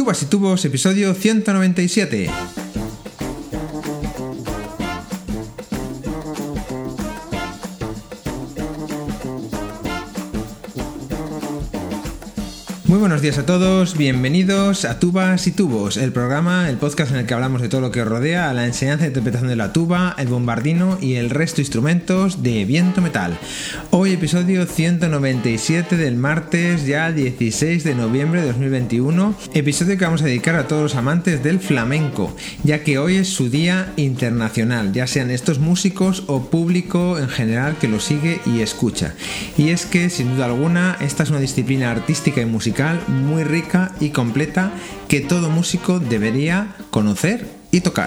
Tubas y Tubos, episodio 197. Muy buenos días a todos, bienvenidos a Tubas y Tubos, el podcast en el que hablamos de todo lo que os rodea a la enseñanza e interpretación de la tuba, el bombardino y el resto de instrumentos de viento metal. Hoy episodio 197 del martes ya 16 de noviembre de 2021, episodio que vamos a dedicar a todos los amantes del flamenco, ya que hoy es su día internacional, ya sean estos músicos o público en general que lo sigue y escucha. Y es que sin duda alguna esta es una disciplina artística y musical muy rica y completa que todo músico debería conocer y tocar.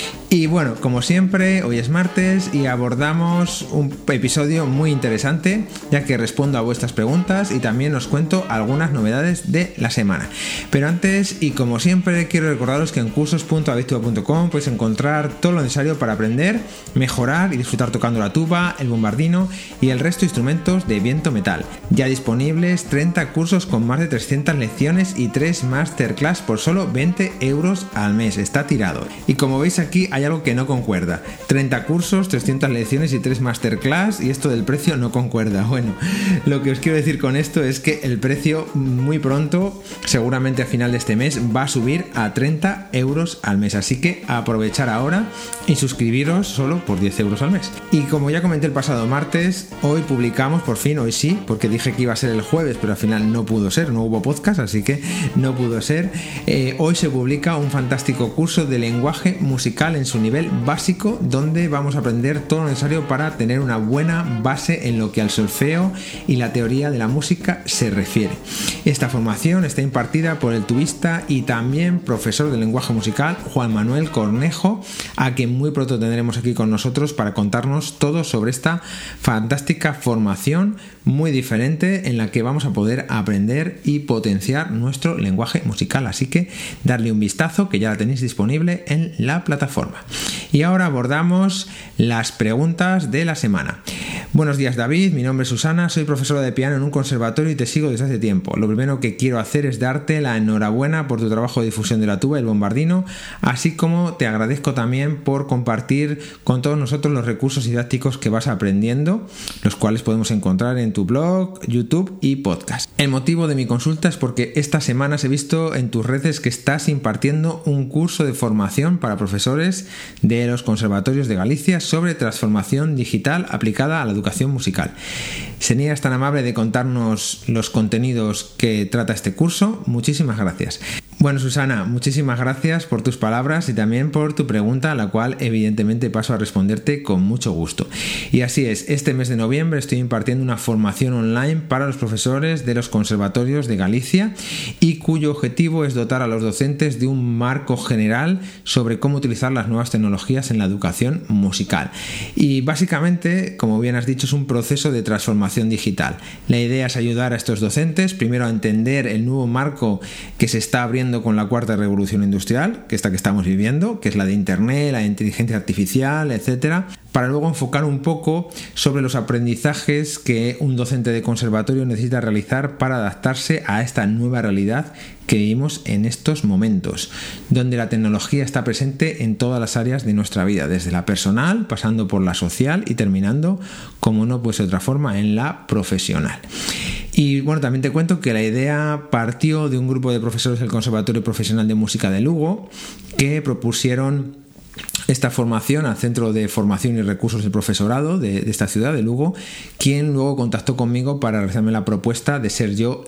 Y bueno, como siempre, hoy es martes y abordamos un episodio muy interesante, ya que respondo a vuestras preguntas y también os cuento algunas novedades de la semana. Pero antes, y como siempre, quiero recordaros que en cursos.habituba.com podéis encontrar todo lo necesario para aprender, mejorar y disfrutar tocando la tuba, el bombardino y el resto de instrumentos de viento metal. Ya disponibles 30 cursos con más de 300 lecciones y 3 masterclass por solo 20 euros al mes. Está tirado. Y como veis aquí, hay algo que no concuerda. 30 cursos, 300 lecciones y 3 masterclass, y esto del precio no concuerda. Bueno, lo que os quiero decir con esto es que el precio muy pronto, seguramente a final de este mes, va a subir a 30 euros al mes. Así que aprovechar ahora y suscribiros solo por 10 euros al mes. Y como ya comenté el pasado martes, hoy publicamos, por fin, hoy sí, porque dije que iba a ser el jueves, pero al final no pudo ser, no hubo podcast, así que no pudo ser. Hoy se publica un fantástico curso de lenguaje musical en su nivel básico, donde vamos a aprender todo lo necesario para tener una buena base en lo que al solfeo y la teoría de la música se refiere. Esta formación está impartida por el tubista y también profesor de lenguaje musical Juan Manuel Cornejo, a quien muy pronto tendremos aquí con nosotros para contarnos todo sobre esta fantástica formación muy diferente en la que vamos a poder aprender y potenciar nuestro lenguaje musical. Así que darle un vistazo, que ya la tenéis disponible en la plataforma. Y ahora abordamos las preguntas de la semana. Buenos días, David, mi nombre es Susana, soy profesora de piano en un conservatorio y te sigo desde hace tiempo. Lo primero que quiero hacer es darte la enhorabuena por tu trabajo de difusión de la tuba y el bombardino, así como te agradezco también por compartir con todos nosotros los recursos didácticos que vas aprendiendo, los cuales podemos encontrar en tu blog, YouTube y podcast. El motivo de mi consulta es porque estas semanas he visto en tus redes que estás impartiendo un curso de formación para profesores de los conservatorios de Galicia sobre transformación digital aplicada a la educación musical. ¿Serías tan amable de contarnos los contenidos que trata este curso? Muchísimas gracias. Bueno, Susana, muchísimas gracias por tus palabras y también por tu pregunta, a la cual evidentemente paso a responderte con mucho gusto. Y así es, este mes de noviembre estoy impartiendo una formación online para los profesores de los conservatorios de Galicia y cuyo objetivo es dotar a los docentes de un marco general sobre cómo utilizar las nuevas tecnologías en la educación musical. Y básicamente, como bien has dicho, es un proceso de transformación digital. La idea es ayudar a estos docentes primero a entender el nuevo marco que se está abriendo con la cuarta revolución industrial, que estamos viviendo, que es la de Internet, la de inteligencia artificial, etcétera, para luego enfocar un poco sobre los aprendizajes que un docente de conservatorio necesita realizar para adaptarse a esta nueva realidad que vivimos en estos momentos, donde la tecnología está presente en todas las áreas de nuestra vida, desde la personal, pasando por la social y terminando, como no puede ser de otra forma, en la profesional. Y bueno, también te cuento que la idea partió de un grupo de profesores del Conservatorio Profesional de Música de Lugo que propusieron esta formación al Centro de Formación y Recursos del Profesorado de esta ciudad, de Lugo, quien luego contactó conmigo para realizarme la propuesta de ser yo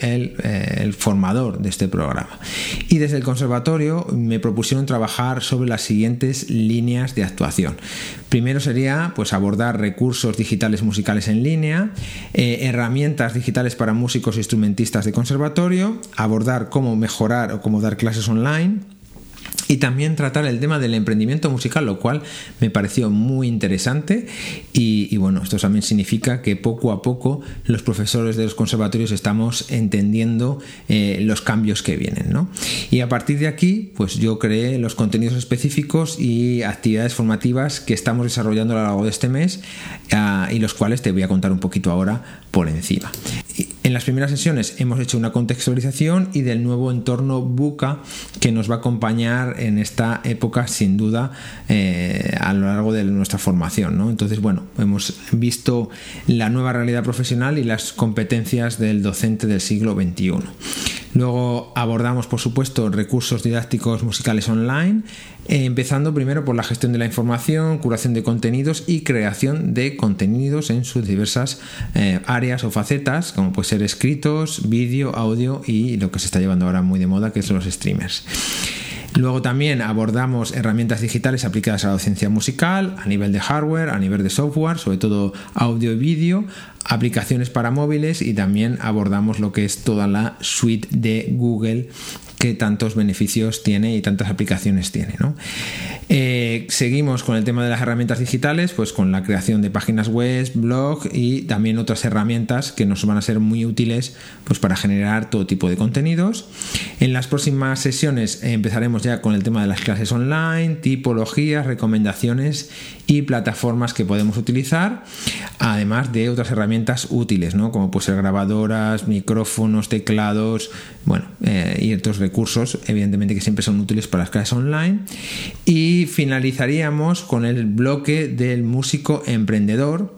el formador de este programa. Y desde el conservatorio me propusieron trabajar sobre las siguientes líneas de actuación. Primero sería abordar recursos digitales musicales en línea, herramientas digitales para músicos e instrumentistas de conservatorio, abordar cómo mejorar o cómo dar clases online, y también tratar el tema del emprendimiento musical, lo cual me pareció muy interesante y bueno, esto también significa que poco a poco los profesores de los conservatorios estamos entendiendo los cambios que vienen, ¿no? Y a partir de aquí, pues yo creé los contenidos específicos y actividades formativas que estamos desarrollando a lo largo de este mes y los cuales te voy a contar un poquito ahora por encima. En las primeras sesiones hemos hecho una contextualización y del nuevo entorno VUCA que nos va a acompañar en esta época sin duda a lo largo de nuestra formación, ¿no? Entonces, bueno, hemos visto la nueva realidad profesional y las competencias del docente del siglo XXI. Luego abordamos, por supuesto, recursos didácticos musicales online, empezando primero por la gestión de la información, curación de contenidos y creación de contenidos en sus diversas áreas o facetas, como puede ser escritos, vídeo, audio y lo que se está llevando ahora muy de moda, que son los streamers. Luego también abordamos herramientas digitales aplicadas a la docencia musical, a nivel de hardware, a nivel de software, sobre todo audio y vídeo, aplicaciones para móviles, y también abordamos lo que es toda la suite de Google que tantos beneficios tiene y tantas aplicaciones tiene, ¿no? Seguimos con el tema de las herramientas digitales, pues con la creación de páginas web, blog y también otras herramientas que nos van a ser muy útiles pues para generar todo tipo de contenidos. En las próximas sesiones empezaremos ya con el tema de las clases online, tipologías, recomendaciones y plataformas que podemos utilizar, además de otras herramientas útiles, ¿no? Como pues ser grabadoras, micrófonos, teclados, bueno, y otros recursos evidentemente que siempre son útiles para las clases online. Y finalizaríamos con el bloque del músico emprendedor,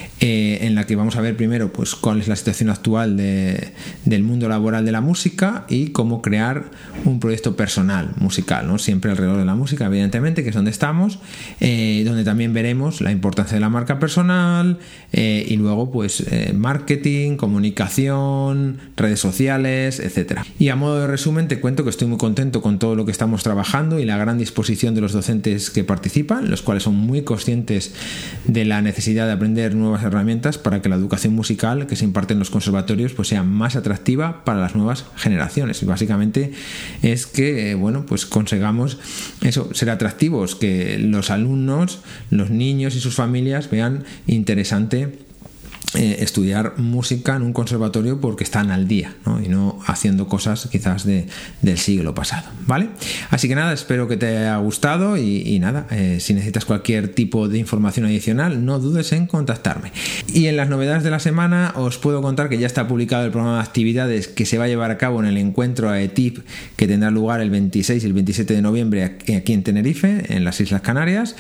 en la que vamos a ver primero pues cuál es la situación actual del mundo laboral de la música y cómo crear un proyecto personal musical, ¿no? Siempre alrededor de la música, evidentemente, que es donde estamos, donde también veremos la importancia de la marca personal, y luego pues marketing, comunicación, redes sociales, etcétera. Y a modo de resumen te cuento que estoy muy contento con todo lo que estamos trabajando y la gran disposición de los docentes que participan, los cuales son muy conscientes de la necesidad de aprender nuevas herramientas para que la educación musical que se imparte en los conservatorios pues sea más atractiva para las nuevas generaciones. Y básicamente es que bueno, pues consigamos eso, ser atractivos, que los alumnos, los niños y sus familias vean interesante estudiar música en un conservatorio porque están al día, ¿no? Y no haciendo cosas quizás del siglo pasado, ¿vale? Así que nada, espero que te haya gustado y nada, si necesitas cualquier tipo de información adicional, no dudes en contactarme. Y en las novedades de la semana os puedo contar que ya está publicado el programa de actividades que se va a llevar a cabo en el encuentro AETIP, que tendrá lugar el 26 y el 27 de noviembre aquí en Tenerife, en las Islas Canarias.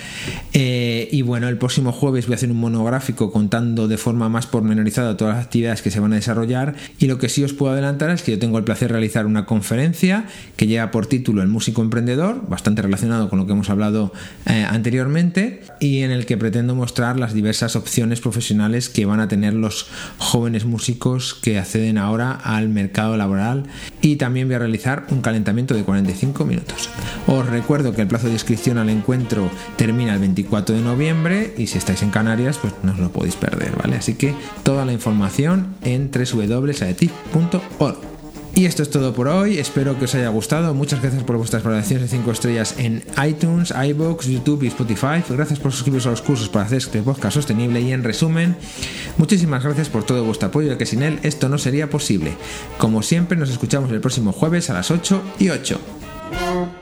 Y bueno, el próximo jueves voy a hacer un monográfico contando de forma más pormenorizada todas las actividades que se van a desarrollar, y lo que sí os puedo adelantar es que yo tengo el placer de realizar una conferencia que lleva por título El músico emprendedor, bastante relacionado con lo que hemos hablado anteriormente, y en el que pretendo mostrar las diversas opciones profesionales que van a tener los jóvenes músicos que acceden ahora al mercado laboral, y también voy a realizar un calentamiento de 45 minutos. Os recuerdo que el plazo de inscripción al encuentro termina el 24 de noviembre y si estáis en Canarias pues no os lo podéis perder, ¿vale? Así que toda la información en www.aetif.org. Y esto es todo por hoy, espero que os haya gustado. Muchas gracias por vuestras valoraciones de 5 estrellas en iTunes, iVoox, YouTube y Spotify. Gracias por suscribiros a los cursos para hacer este podcast sostenible. Y en resumen, muchísimas gracias por todo vuestro apoyo, ya que sin él esto no sería posible. Como siempre, nos escuchamos el próximo jueves a las 8:08.